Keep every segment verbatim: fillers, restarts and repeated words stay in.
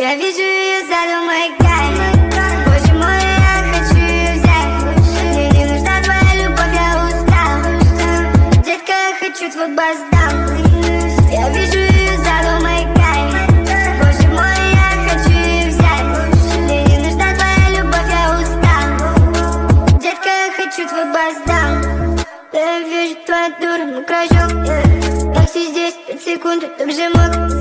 Я вижу ее сзади, мой кайф. Боже мой, я хочу ее взять. Мне не нужна твоя любовь, я устал. Детка, я хочу твой бас-даун. Я вижу ее сзади, мой кайф. Боже мой, я хочу ее взять. Мне не нужна твоя любовь, я устал. Детка, я хочу твой бас-даун. Я вижу твою дуру на кружок. Такси здесь, пять секунд, так же мог.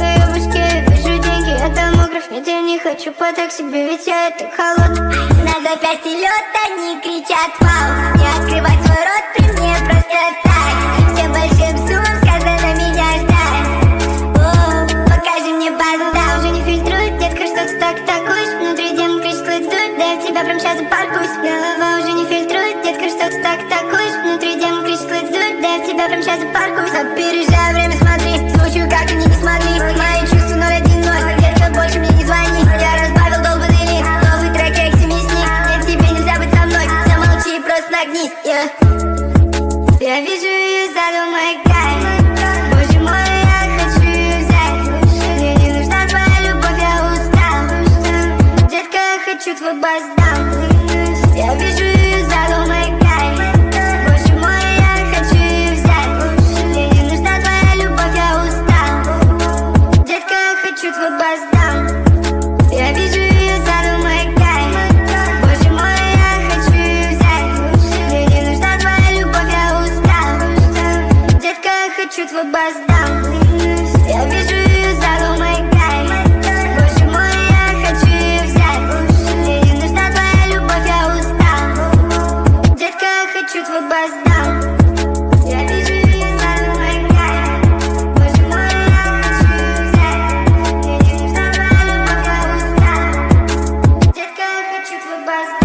Нет, я не хочу по такси, ведь я это холод. На запястье лед, они кричат вау. Не открывай свой рот при мне просто так. Всем большим суммам сказано меня ждать. О, покажи мне базу, да, уже не фильтрует. Детка, что ты так такуешь? Внутри демон кричит, дует. Да я в тебя прям сейчас запаркуюсь. Голова уже не фильтрует. Детка, что ты так такуешь? Внутри демон кричит, дует. Да я в тебя прям сейчас запаркуюсь. Опережай время, смотри. Случаю, как они не смогли. Мои чувства ноль один ноль. Детка, больше мне не звони. Я разбавил долбанный лик. Новый трек, я экстремистник. Нет, тебе нельзя быть со мной. Замолчи, просто нагнись, yeah. Я вижу ее сзади, мой кайф. Боже мой, я хочу ее взять. Мне не нужна твоя любовь, я устал. Детка, я хочу твой бас-даун. Я вижу ее сзади, мой кайф. Боже мой, я хочу ее взять. Мне не нужна твоя любовь, я устал. Детка, я хочу твой бас-даун. Я вижу ее сзади, мой кайф. Боже мой, я хочу ее взять. Мне не нужна твоя любовь, я устал. Детка, я хочу твой бас-даун. Я вижу ее сзади, мой кайф. Боже мой, я хочу ее взять. Мне не нужна твоя любовь, я устал. Детка, я хочу твой бас-даун. Я вижу ее сзади, мой кайф. Боже мой, я хочу ее взять. Мне не нужна твоя любовь, я устал. Детка, я хочу твой бас-даун.